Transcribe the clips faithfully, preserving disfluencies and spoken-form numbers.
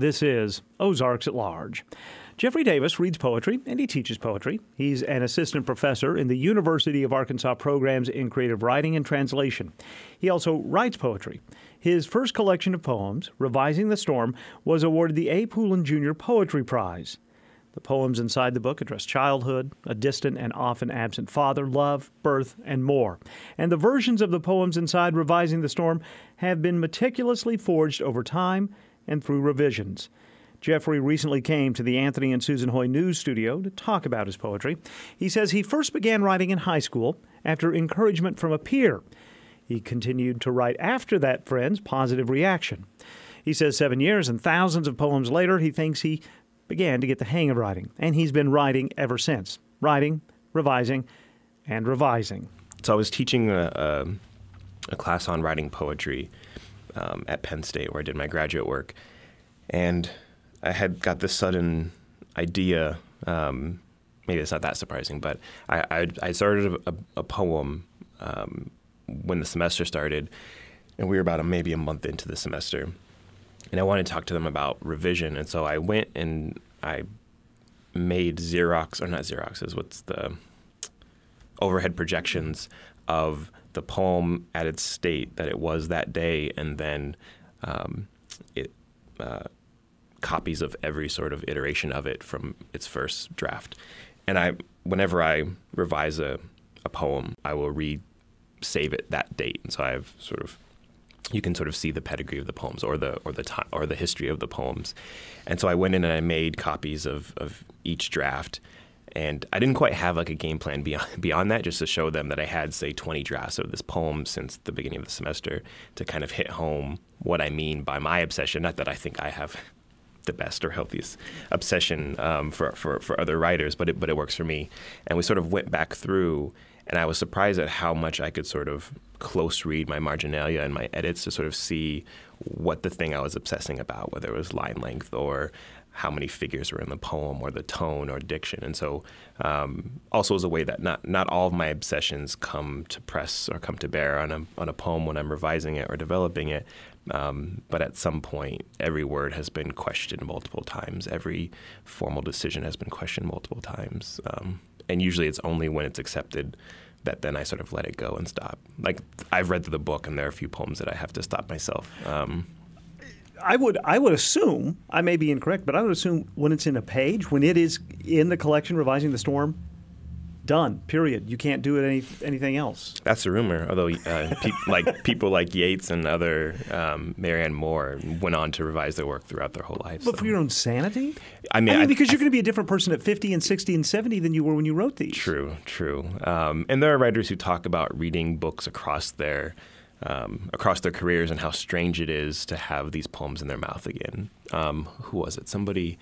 This is Ozarks at Large. Jeffrey Davis reads poetry, and he teaches poetry. He's an assistant professor in the University of Arkansas programs in creative writing and translation. He also writes poetry. His first collection of poems, Revising the Storm, was awarded the A. Poulin Junior Poetry Prize. The poems inside the book address childhood, a distant and often absent father, love, birth, and more. And the versions of the poems inside Revising the Storm have been meticulously forged over time and through revisions. Jeffrey recently came to the Anthony and Susan Hoy News Studio to talk about his poetry. He says he first began writing in high school after encouragement from a peer. He continued to write after that friend's positive reaction. He says seven years and thousands of poems later, he thinks he began to get the hang of writing, and he's been writing ever since. Writing, revising, and revising. So I was teaching a, a, a class on writing poetry um, at Penn State, where I did my graduate work, and I had got this sudden idea. Um, maybe it's not that surprising, but I, I, I started a, a poem um, when the semester started, and we were about a, maybe a month into the semester. And I wanted to talk to them about revision, and so I went and I made Xerox, or not Xeroxes, what's the overhead projections of the poem at its state that it was that day, and then um, it. Uh, copies of every sort of iteration of it from its first draft. And I, whenever I revise a, a poem, I will re-save it that date. And so I have sort of, you can sort of see the pedigree of the poems or the or the time, or the history of the poems. And so I went in and I made copies of, of each draft. And I didn't quite have like a game plan beyond beyond that, just to show them that I had, say, twenty drafts of this poem since the beginning of the semester, to kind of hit home what I mean by my obsession. Not that I think I have the best or healthiest obsession um, for, for, for other writers, but it, but it works for me. And we sort of went back through, and I was surprised at how much I could sort of close read my marginalia and my edits to sort of see what the thing I was obsessing about, whether it was line length or how many figures were in the poem or the tone or diction. And so um, also as a way that not, not all of my obsessions come to press or come to bear on a, on a poem when I'm revising it or developing it. Um, but at some point, every word has been questioned multiple times. Every formal decision has been questioned multiple times. Um, and usually it's only when it's accepted that then I sort of let it go and stop. Like, I've read through the book, and there are a few poems that I have to stop myself. Um, I would I would assume, I may be incorrect, but I would assume when it's in a page, when it is in the collection, Revising the Storm, done, period. You can't do it any anything else. That's a rumor, although uh, pe- like people like Yeats and other um, Marianne Moore went on to revise their work throughout their whole lives. But so. for your own sanity? I mean, I mean I, because I, you're going to be a different person at fifty and sixty and seventy than you were when you wrote these. True, true. Um, and there are writers who talk about reading books across their um, across their careers and how strange it is to have these poems in their mouth again. Um, who was it? Somebody,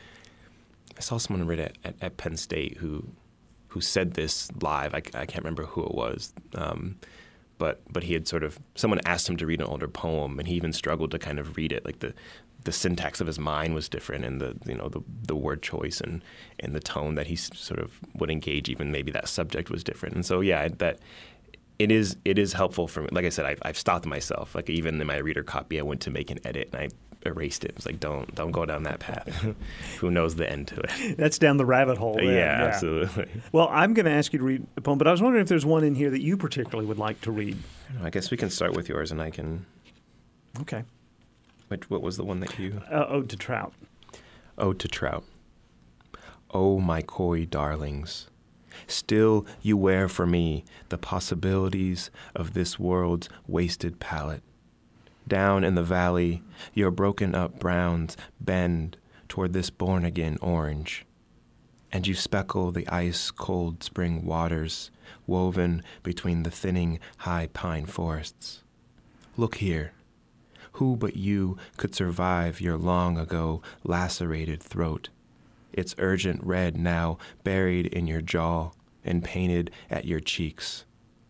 I saw someone read it at, at Penn State who who said this live. I, I can't remember who it was, um, but but he had sort of, someone asked him to read an older poem, and he even struggled to kind of read it. Like the the syntax of his mind was different, and the you know the the word choice and and the tone that he sort of would engage, even maybe that subject was different. And so yeah, that it is it is helpful for me. Like I said, I've, I've stopped myself. Like even in my reader copy, I went to make an edit, and I erased it. It was like, don't don't go down that path. Who knows the end to it? That's down the rabbit hole. Yeah, yeah, absolutely. Well, I'm going to ask you to read a poem, but I was wondering if there's one in here that you particularly would like to read. I guess we can start with yours, and I can. Okay. Which what was the one that you? Uh, Ode to Trout. Ode to Trout. Oh, my coy darlings, still you wear for me the possibilities of this world's wasted palette. Down in the valley, your broken-up browns bend toward this born-again orange, and you speckle the ice-cold spring waters woven between the thinning high pine forests. Look here. Who but you could survive your long-ago lacerated throat, its urgent red now buried in your jaw and painted at your cheeks?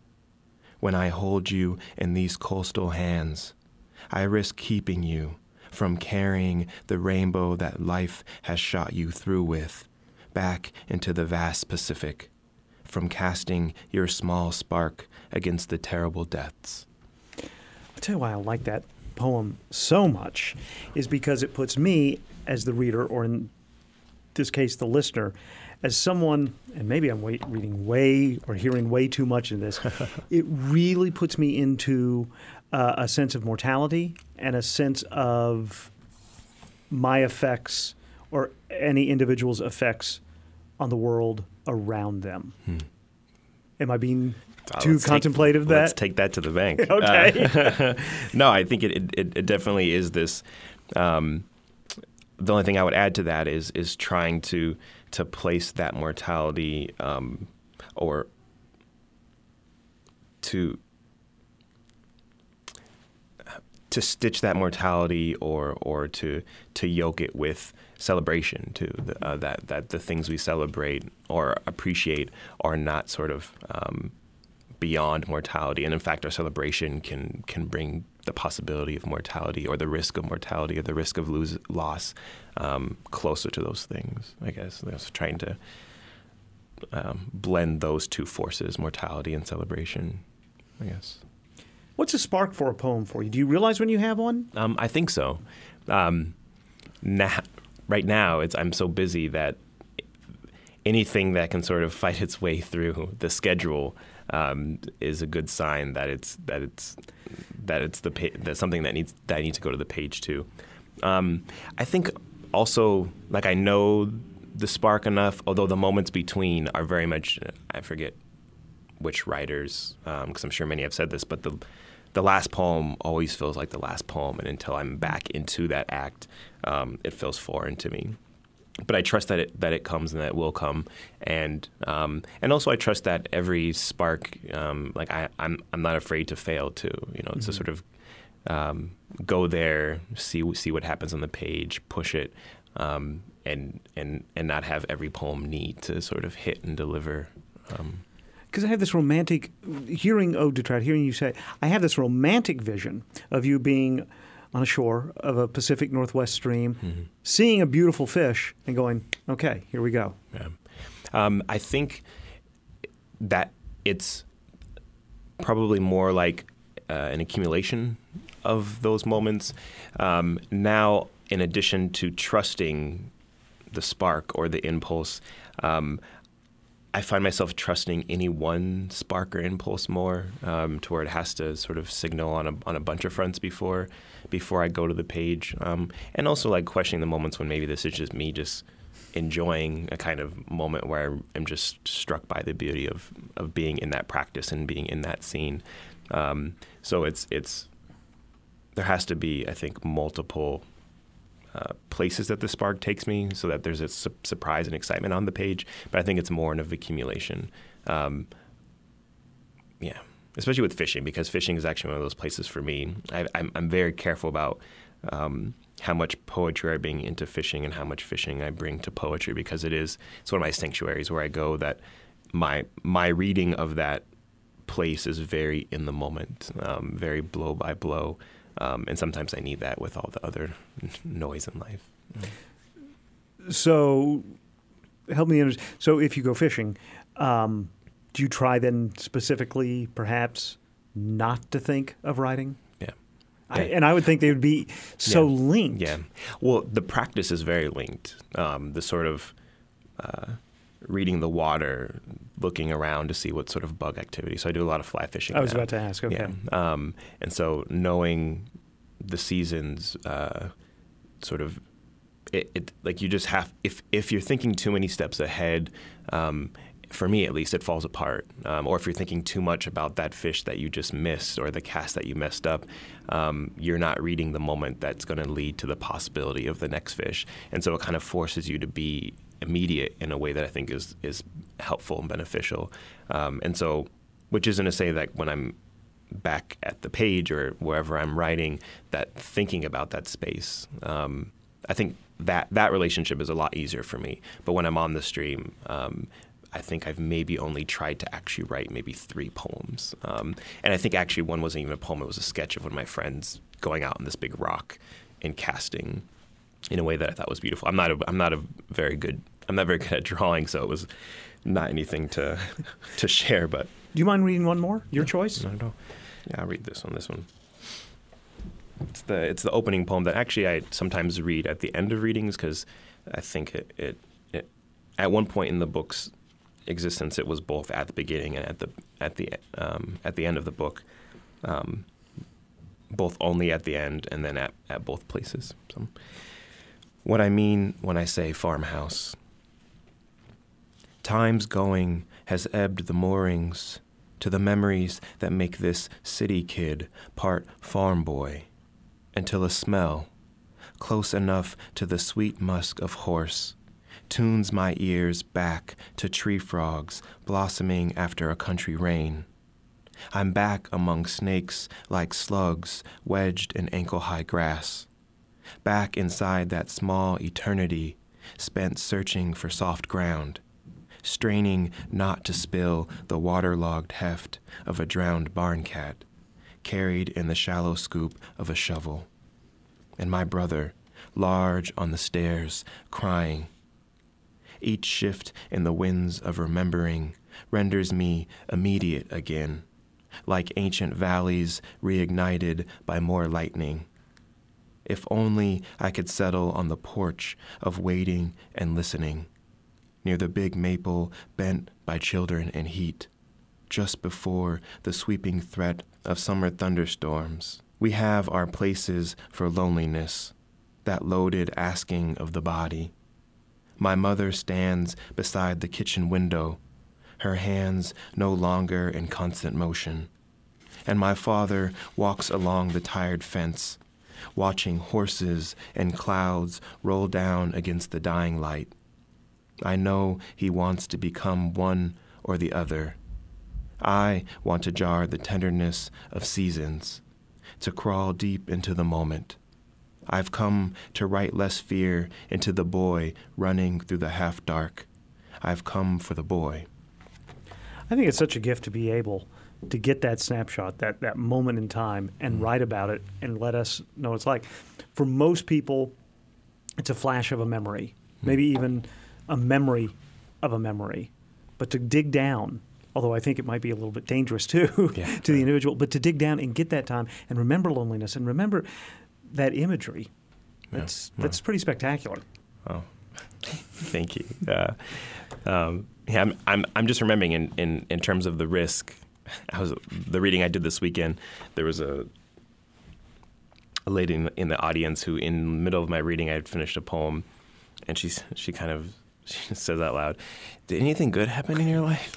When I hold you in these coastal hands, I risk keeping you from carrying the rainbow that life has shot you through with back into the vast Pacific, from casting your small spark against the terrible depths. I'll tell you why I like that poem so much is because it puts me as the reader, or in this case, the listener, as someone, and maybe I'm way, reading way or hearing way too much in this, it really puts me into uh, a sense of mortality and a sense of my effects or any individual's effects on the world around them. Hmm. Am I being oh, too contemplative? Take, that let's take that to the bank. Okay. Uh, no, I think it, it it definitely is this. Um, the only thing I would add to that is is trying to to place that mortality um, or to to stitch that mortality or or to to yoke it with celebration too. The, uh, that that the things we celebrate or appreciate are not sort of um, beyond mortality, and in fact, our celebration can can bring the possibility of mortality or the risk of mortality or the risk of lose loss um, closer to those things. I guess I was trying to um, blend those two forces, mortality and celebration. I guess. What's a spark for a poem for you? Do you realize when you have one? Um, I think so. Um, now, right now, it's I'm so busy that anything that can sort of fight its way through the schedule um, is a good sign that it's that it's that it's the pa- that's something that needs that I need to go to the page to. Um, I think also, like, I know the spark enough, although the moments between are very much, I forget which writers, because um, I'm sure many have said this, but the the last poem always feels like the last poem, and until I'm back into that act, um, it feels foreign to me. But I trust that it that it comes and that it will come, and um, and also I trust that every spark, um, like I, I'm I'm not afraid to fail too. You know, it's mm-hmm. a sort of um, go there, see see what happens on the page, push it, um, and and and not have every poem need to sort of hit and deliver. Um, Because I have this romantic, hearing Ode to Trout, hearing you say, I have this romantic vision of you being on a shore of a Pacific Northwest stream, mm-hmm. seeing a beautiful fish and going, okay, here we go. Yeah. Um, I think that it's probably more like uh, an accumulation of those moments. Um, now, in addition to trusting the spark or the impulse, um, I find myself trusting any one spark or impulse more, um, to where it has to sort of signal on a on a bunch of fronts before before I go to the page, um, and also like questioning the moments when maybe this is just me just enjoying a kind of moment where I'm just struck by the beauty of of being in that practice and being in that scene. Um, so it's it's there has to be, I think, multiple Uh, places that the spark takes me, so that there's a su- surprise and excitement on the page. But I think it's more of accumulation. Um, yeah, especially with fishing, because fishing is actually one of those places for me. I, I'm, I'm very careful about um, how much poetry I bring into fishing and how much fishing I bring to poetry, because it is it's one of my sanctuaries where I go. That my my reading of that place is very in the moment, um, very blow by blow. Um, and sometimes I need that with all the other noise in life. Mm. So, help me understand. So, if you go fishing, um, do you try then specifically, perhaps, not to think of writing? Yeah. I, and I would think they would be so yeah. linked. Yeah. Well, the practice is very linked. Um, the sort of uh, reading the water, looking around to see what sort of bug activity. So I do a lot of fly fishing. I was now. about to ask. Okay. Yeah. Um, and so knowing the seasons, uh, sort of, it, it like you just have. If if you're thinking too many steps ahead, um, for me at least, it falls apart. Um, or if you're thinking too much about that fish that you just missed or the cast that you messed up, um, you're not reading the moment that's going to lead to the possibility of the next fish. And so it kind of forces you to be immediate in a way that I think is is helpful and beneficial. Um, and so, which isn't to say that when I'm back at the page or wherever I'm writing, that thinking about that space, um, I think that that relationship is a lot easier for me. But when I'm on the stream, um, I think I've maybe only tried to actually write maybe three poems. Um, and I think actually one wasn't even a poem, it was a sketch of one of my friends going out on this big rock and casting in a way that I thought was beautiful. I'm not a, I'm not a very good, I'm not very good at drawing, so it was not anything to to share. But do you mind reading one more? Your no, choice? Not at all. Yeah, I'll read this one. This one. it's the it's the opening poem that actually I sometimes read at the end of readings because I think it, it it at one point in the book's existence it was both at the beginning and at the at the um, at the end of the book, um, both only at the end and then at, at both places. So, what I mean when I say farmhouse. Time's going has ebbed the moorings to the memories that make this city kid part farm boy, until a smell, close enough to the sweet musk of horse, tunes my ears back to tree frogs blossoming after a country rain. I'm back among snakes like slugs wedged in ankle-high grass, back inside that small eternity spent searching for soft ground, straining not to spill the waterlogged heft of a drowned barn cat, carried in the shallow scoop of a shovel. And my brother, large on the stairs, crying. Each shift in the winds of remembering renders me immediate again, like ancient valleys reignited by more lightning. If only I could settle on the porch of waiting and listening, near the big maple bent by children and heat, just before the sweeping threat of summer thunderstorms. We have our places for loneliness, that loaded asking of the body. My mother stands beside the kitchen window, her hands no longer in constant motion, and my father walks along the tired fence, watching horses and clouds roll down against the dying light. I know he wants to become one or the other. I want to jar the tenderness of seasons, to crawl deep into the moment. I've come to write less fear into the boy running through the half-dark. I've come for the boy. I think it's such a gift to be able to get that snapshot, that, that moment in time, and mm. write about it and let us know what it's like. For most people, it's a flash of a memory, mm. maybe even a memory of a memory. But to dig down, although I think it might be a little bit dangerous too yeah, to the individual, but to dig down and get that time and remember loneliness and remember that imagery, that's yeah, that's pretty spectacular. Oh, thank you. Uh, um, yeah, I'm, I'm I'm just remembering in, in, in terms of the risk. I was the reading I did this weekend. There was a a lady in, in the audience who, in the middle of my reading, I had finished a poem, and she she kind of she says out loud, "Did anything good happen in your life?"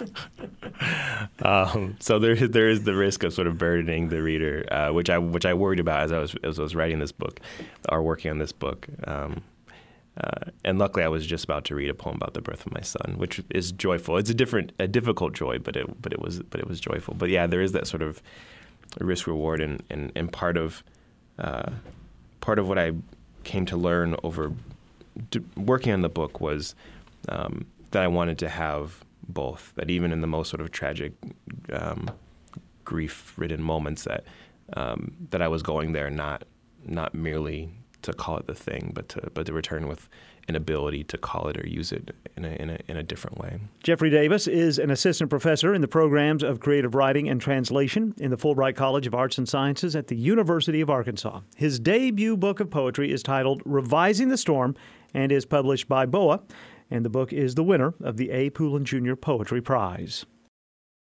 um, so there there is the risk of sort of burdening the reader, uh, which I which I worried about as I was as I was writing this book, or working on this book. Um, uh, and luckily, I was just about to read a poem about the birth of my son, which is joyful. It's a different, a difficult joy, but it but it was but it was joyful. But yeah, there is that sort of risk reward, and and, and part of uh, part of what I came to learn over d- working on the book was um, that I wanted to have both. That even in the most sort of tragic, um, grief-ridden moments, that um, that I was going there not not merely to call it the thing, but to but to return with an ability to call it or use it in a in a in a different way. Jeffrey Davis is an assistant professor in the programs of creative writing and translation in the Fulbright College of Arts and Sciences at the University of Arkansas. His debut book of poetry is titled Revising the Storm and is published by B O A, and the book is the winner of the A. Poulin Junior Poetry Prize.